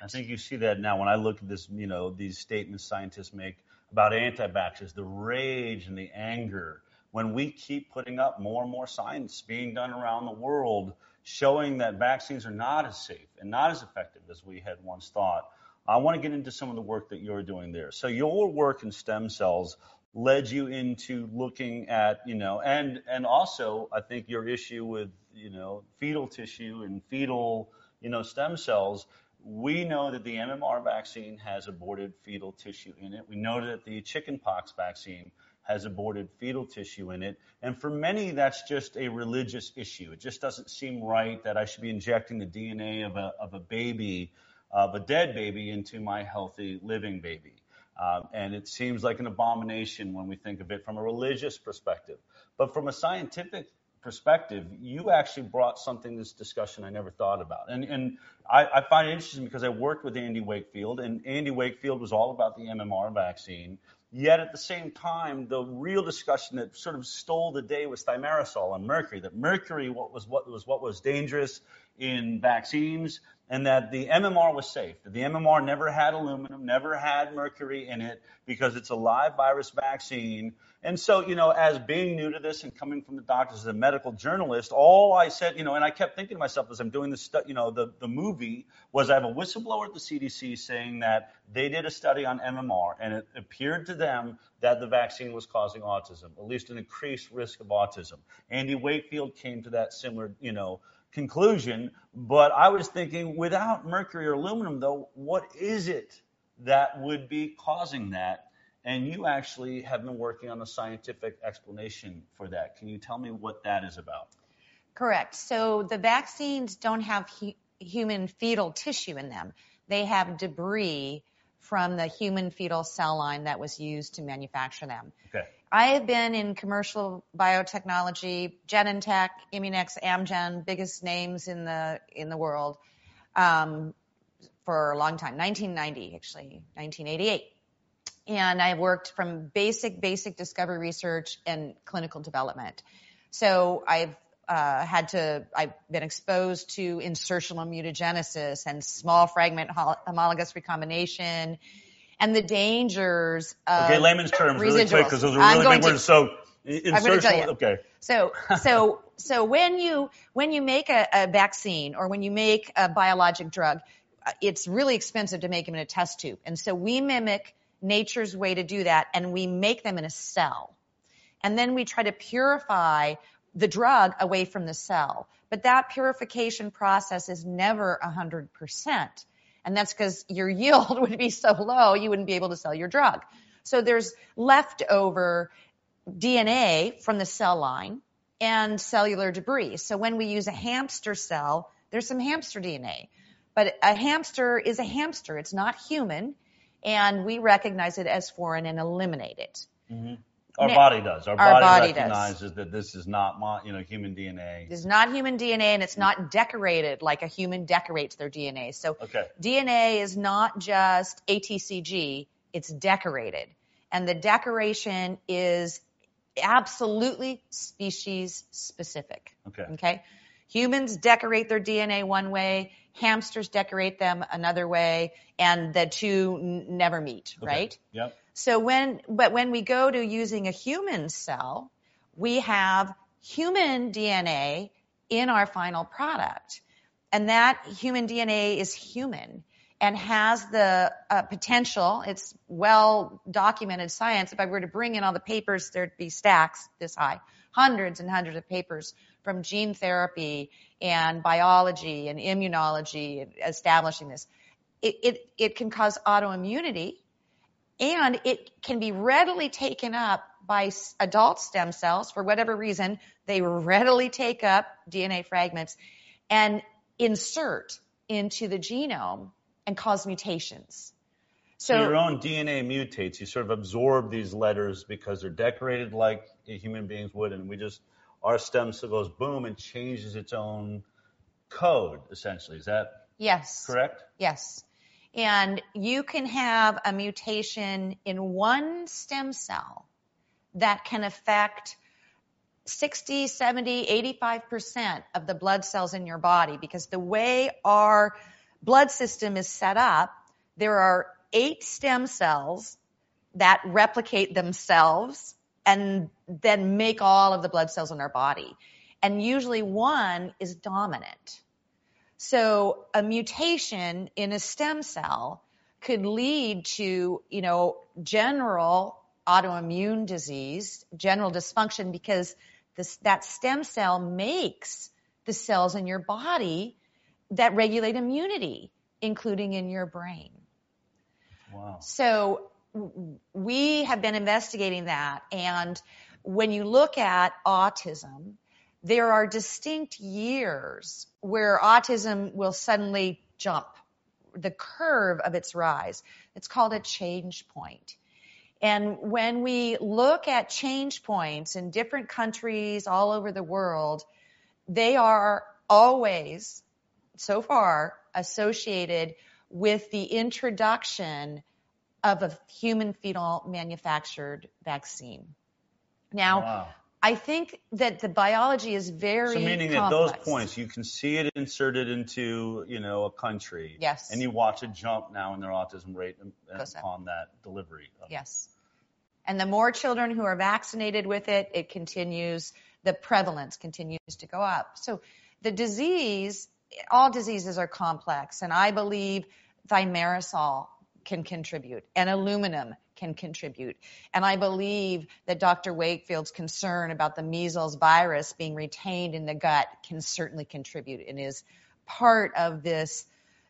I think you see that now when I look at this, these statements scientists make about anti-vaxxers, the rage and the anger, when we keep putting up more and more science being done around the world showing that vaccines are not as safe and not as effective as we had once thought. I want to get into some of the work that you're doing there. So your work in stem cells led you into looking at, and also I think your issue with, fetal tissue and fetal, stem cells. We know that the MMR vaccine has aborted fetal tissue in it. We know that the chickenpox vaccine has aborted fetal tissue in it. And for many, that's just a religious issue. It just doesn't seem right that I should be injecting the DNA of a baby, of a dead baby, into my healthy living baby. And it seems like an abomination when we think of it from a religious perspective. But from a scientific perspective, you actually brought something to this discussion I never thought about. And I find it interesting because I worked with Andy Wakefield, and Andy Wakefield was all about the MMR vaccine. Yet at the same time, the real discussion that sort of stole the day was thimerosal and mercury, that mercury what was dangerous in vaccines, and that the MMR was safe. That the MMR never had aluminum, never had mercury in it because it's a live virus vaccine. And so, as being new to this and coming from the doctors as a medical journalist, all I said, and I kept thinking to myself as I'm doing this, the movie was I have a whistleblower at the CDC saying that they did a study on MMR and it appeared to them that the vaccine was causing autism, at least an increased risk of autism. Andy Wakefield came to that similar, conclusion. But I was thinking, without mercury or aluminum, though, what is it that would be causing that? And you actually have been working on a scientific explanation for that. Can you tell me what that is about? Correct. So the vaccines don't have human fetal tissue in them. They have debris from the human fetal cell line that was used to manufacture them. Okay. I have been in commercial biotechnology, Genentech, Immunex, Amgen, biggest names in the world, for a long time, 1990, actually, 1988. And I worked from basic discovery research and clinical development. So I've been exposed to insertional mutagenesis and small fragment homologous recombination and the dangers of layman's terms, residuals. Really quick, because those are really big words. So I'm going to tell you. Okay. So when you make a vaccine or when you make a biologic drug, it's really expensive to make them in a test tube. And so we mimic nature's way to do that, and we make them in a cell. And then we try to purify the drug away from the cell. But that purification process is never 100%. And that's because your yield would be so low, you wouldn't be able to sell your drug. So there's leftover DNA from the cell line and cellular debris. So when we use a hamster cell, there's some hamster DNA. But a hamster is a hamster. It's not human. And we recognize it as foreign and eliminate it. Mm-hmm. Our body does. Our body recognizes that this is not human DNA. It's not human DNA, and it's not decorated like a human decorates their DNA. So DNA is not just ATCG, it's decorated. And the decoration is absolutely species specific. Okay? Humans decorate their DNA one way, hamsters decorate them another way, and the two never meet, right? Yep. So when we go to using a human cell, we have human DNA in our final product. And that human DNA is human and has the potential, it's well documented science. If I were to bring in all the papers, there'd be stacks this high, hundreds and hundreds of papers from gene therapy and biology and immunology establishing this. It can cause autoimmunity, and it can be readily taken up by adult stem cells. For whatever reason, they readily take up DNA fragments and insert into the genome and cause mutations. So your own DNA mutates. You sort of absorb these letters because they're decorated like human beings would, and our stem cell goes boom and changes its own code, essentially. Is that correct? Yes. And you can have a mutation in one stem cell that can affect 60, 70, 85% of the blood cells in your body, because the way our blood system is set up, there are 8 stem cells that replicate themselves and then make all of the blood cells in our body. And usually one is dominant. So a mutation in a stem cell could lead to, general autoimmune disease, general dysfunction, because that stem cell makes the cells in your body that regulate immunity, including in your brain. Wow. So we have been investigating that, and when you look at autism, there are distinct years where autism will suddenly jump the curve of its rise. It's called a change point. And when we look at change points in different countries all over the world, they are always, so far, associated with the introduction of a human fetal manufactured vaccine. Now, Wow. I think that the biology is very So meaning complex. at those points, you can see it inserted into, a country. Yes. And you watch it jump now in their autism rate Goes up. upon that delivery. Yes. And the more children who are vaccinated with it, it continues, the prevalence continues to go up. So the disease, all diseases are complex, and I believe thimerosal can contribute, and aluminum can contribute. And I believe that Dr. Wakefield's concern about the measles virus being retained in the gut can certainly contribute and is part of this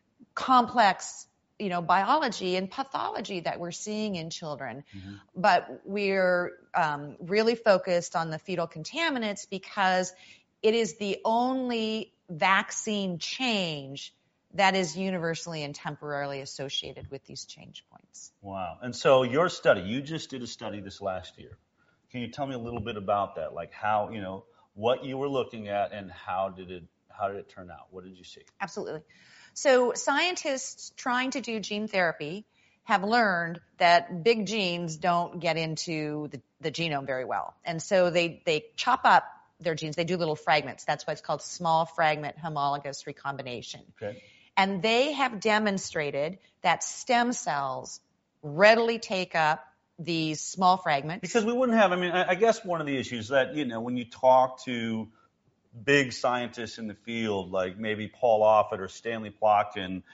complex, biology and pathology that we're seeing in children. Mm-hmm. But we're really focused on the fetal contaminants because it is the only vaccine change that is universally and temporarily associated with these change points. Wow. And so your study, you just did a study this last year. Can you tell me a little bit about that? Like how, what you were looking at and how did it turn out? What did you see? Absolutely. So scientists trying to do gene therapy have learned that big genes don't get into the genome very well. And so they chop up their genes. They do little fragments. That's why it's called small fragment homologous recombination. Okay. And they have demonstrated that stem cells readily take up these small fragments. Because we wouldn't have, I guess one of the issues that, when you talk to big scientists in the field, like maybe Paul Offit or Stanley Plotkin,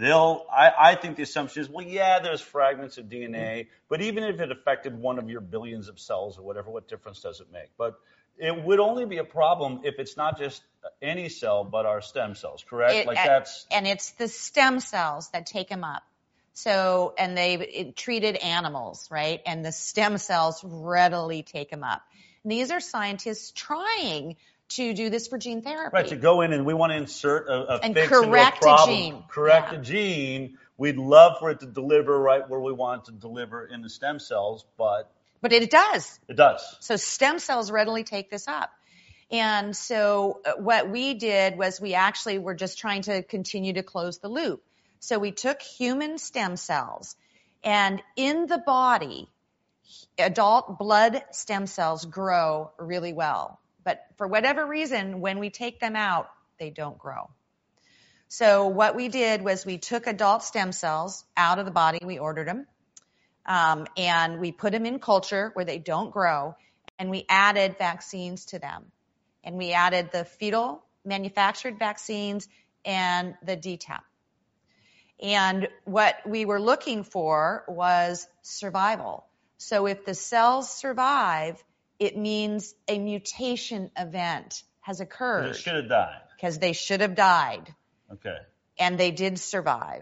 I think the assumption is, well, yeah, there's fragments of DNA, but even if it affected one of your billions of cells or whatever, what difference does it make? But it would only be a problem if it's not just any cell, but our stem cells, correct? And it's the stem cells that take them up. So, and they've treated animals, right? And the stem cells readily take them up. And these are scientists trying to do this for gene therapy. Right, to go in and we want to insert a and fix correct into a problem, a gene. correct Yeah. a gene. We'd love for it to deliver right where we want it to deliver in the stem cells, but it does. It does. So stem cells readily take this up. And so what we did was we actually were just trying to continue to close the loop. So we took human stem cells, and in the body, adult blood stem cells grow really well. But for whatever reason, when we take them out, they don't grow. So what we did was we took adult stem cells out of the body, we ordered them, and we put them in culture where they don't grow, and we added vaccines to them. And we added the fetal manufactured vaccines and the DTaP. And what we were looking for was survival. So if the cells survive, it means a mutation event has occurred. It should have died. Because they should have died. Okay. And they did survive.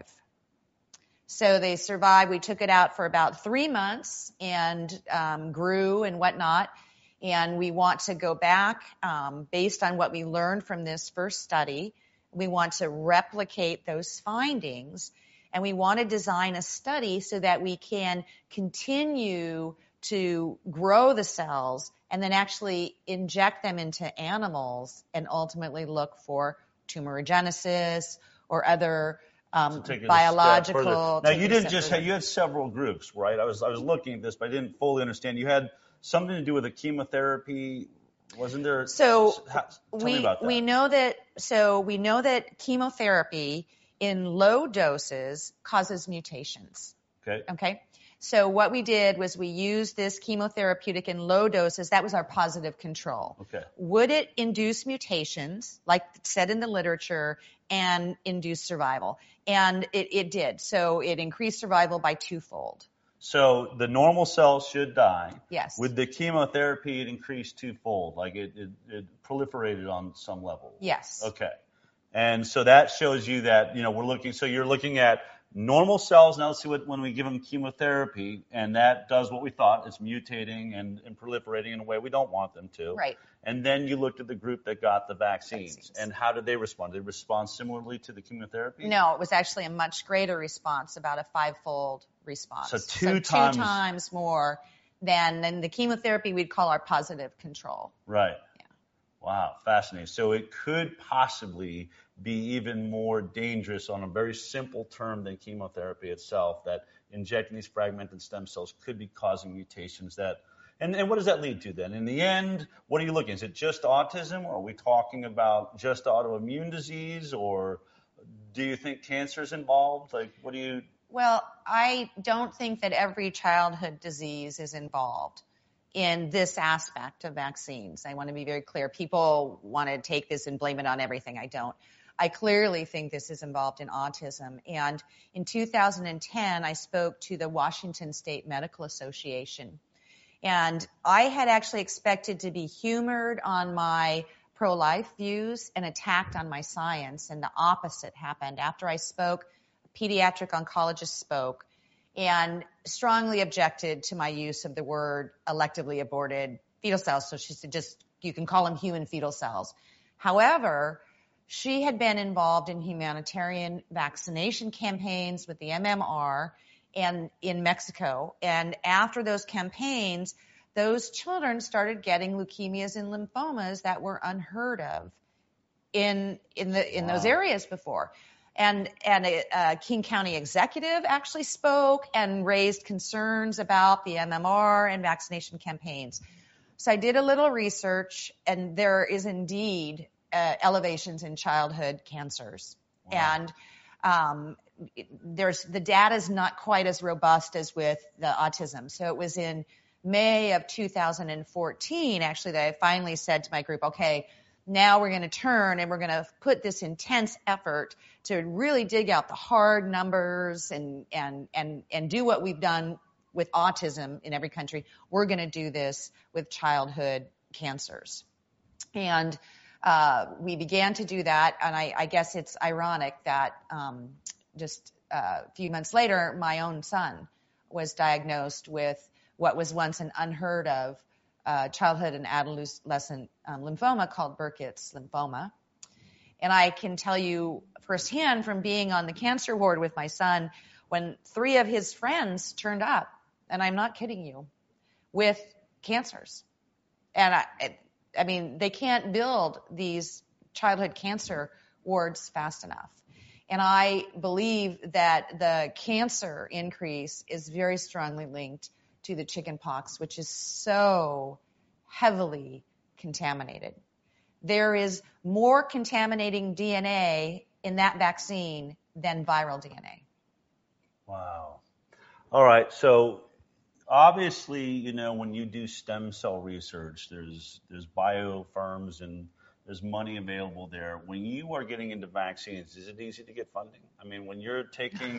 So they survived. We took it out for about 3 months and grew and whatnot. And we want to go back based on what we learned from this first study. We want to replicate those findings. And we want to design a study so that we can continue to grow the cells and then actually inject them into animals and ultimately look for tumorigenesis or other biological. Now you didn't just you had several groups, right? I was looking at this, but I didn't fully understand. You had something to do with a chemotherapy, wasn't there? So tell me about that. we know that chemotherapy in low doses causes mutations. Okay. Okay. So what we did was we used this chemotherapeutic in low doses. That was our positive control. Okay. Would it induce mutations, like it said in the literature, and induce survival? And it did. So it increased survival by twofold. So the normal cells should die. Yes. With the chemotherapy, it increased twofold, like it proliferated on some level. Yes. Okay. And so that shows you that, you're looking at normal cells. Now let's see when we give them chemotherapy, and that does what we thought. It's mutating and proliferating in a way we don't want them to. Right. And then you looked at the group that got the vaccines. And how did they respond? Did they respond similarly to the chemotherapy? No, it was actually a much greater response, about a 5-fold response. So two times more than the chemotherapy we'd call our positive control. Right. Yeah. Wow, fascinating. So it could possibly be even more dangerous on a very simple term than chemotherapy itself, that injecting these fragmented stem cells could be causing mutations that, and what does that lead to then? In the end, what are you looking at? Is it just autism, or are we talking about just autoimmune disease, or do you think cancer is involved? Like, what do you... Well, I don't think that every childhood disease is involved in this aspect of vaccines. I want to be very clear. People want to take this and blame it on everything. I don't. I clearly think this is involved in autism. And in 2010, I spoke to the Washington State Medical Association. And I had actually expected to be humored on my pro-life views and attacked on my science. And the opposite happened. After I spoke, a pediatric oncologist spoke and strongly objected to my use of the word electively aborted fetal cells. So she said, you can call them human fetal cells. However, she had been involved in humanitarian vaccination campaigns with the MMR and in Mexico. And after those campaigns, those children started getting leukemias and lymphomas that were unheard of in those areas before. And a King County executive actually spoke and raised concerns about the MMR and vaccination campaigns. So I did a little research, and there is indeed elevations in childhood cancers. Wow. And the data is not quite as robust as with the autism. So it was in May of 2014, actually, that I finally said to my group, okay, now we're going to turn and we're going to put this intense effort to really dig out the hard numbers and do what we've done with autism in every country. We're going to do this with childhood cancers. And we began to do that, and I guess it's ironic that just a few months later, my own son was diagnosed with what was once an unheard of childhood and adolescent lymphoma called Burkitt's lymphoma. And I can tell you firsthand from being on the cancer ward with my son, when 3 of his friends turned up, and I'm not kidding you, with cancers. And I mean, they can't build these childhood cancer wards fast enough. And I believe that the cancer increase is very strongly linked to the chickenpox, which is so heavily contaminated. There is more contaminating DNA in that vaccine than viral DNA. Wow. All right. So obviously, when you do stem cell research, there's bio firms and there's money available there. When you are getting into vaccines, is it easy to get funding? I mean, when you're taking,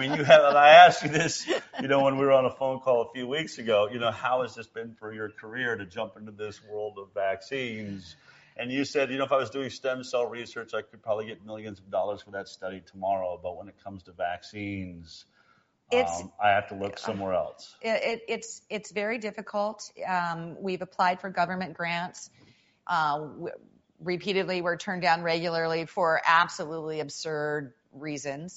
I asked you this, when we were on a phone call a few weeks ago, how has this been for your career to jump into this world of vaccines? And you said, if I was doing stem cell research, I could probably get millions of dollars for that study tomorrow. But when it comes to vaccines, I have to look somewhere else. It's very difficult. We've applied for government grants. Repeatedly, we're turned down regularly for absolutely absurd reasons.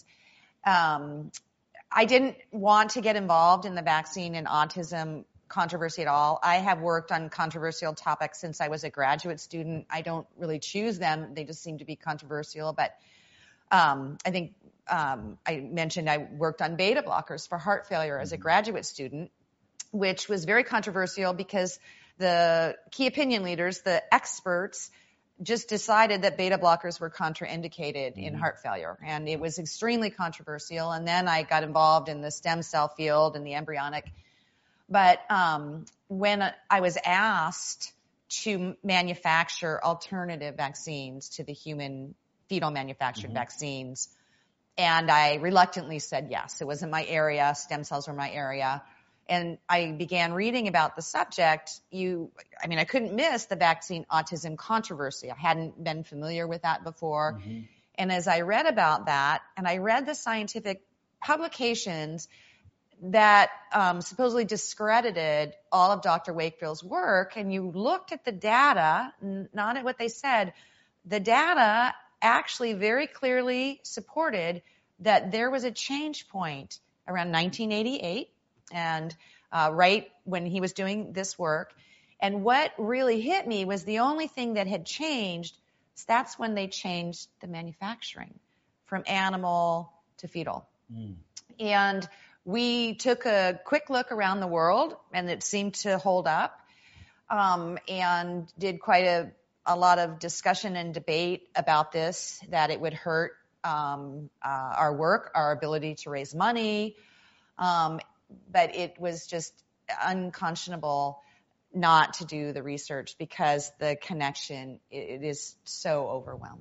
I didn't want to get involved in the vaccine and autism controversy at all. I have worked on controversial topics since I was a graduate student. I don't really choose them. They just seem to be controversial. But I think I mentioned I worked on beta blockers for heart failure as a graduate student, which was very controversial because the key opinion leaders, the experts, just decided that beta blockers were contraindicated in heart failure. And it was extremely controversial. And then I got involved in the stem cell field and the embryonic. But when I was asked to manufacture alternative vaccines to the human fetal manufactured vaccines, and I reluctantly said yes. It wasn't my area. Stem cells were my area. And I began reading about the subject. I couldn't miss the vaccine autism controversy. I hadn't been familiar with that before. And as I read about that, and I read the scientific publications that supposedly discredited all of Dr. Wakefield's work, and you looked at the data, not at what they said, the data actually very clearly supported that there was a change point around 1988, and right when he was doing this work. And what really hit me was the only thing that had changed, that's when they changed the manufacturing from animal to fetal. And we took a quick look around the world, and it seemed to hold up, and did quite a lot of discussion and debate about this, that it would hurt our work, our ability to raise money. But it was just unconscionable not to do the research because the connection, it is so overwhelming.